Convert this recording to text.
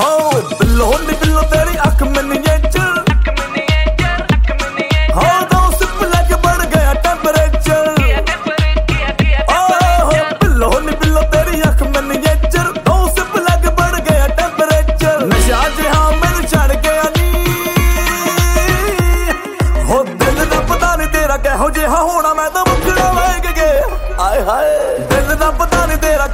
बिल्लो नी बिल्लो तेरी अख मिनिएचर, हाँ दो सिप लग बढ़ गया टेम्परेचर। बिल्लो नी बिल्लो तेरी अख मिनिएचर, दो सिप लग बढ़ गया टेम्परेचर। नशा जिहा मैनू चढ़ गया नी, हो दिल दा पता नहीं तेरा किहो जिहा होना, मैं तो मुखड़ा वेख के आए हाय। दिल दा पता नहीं तेरा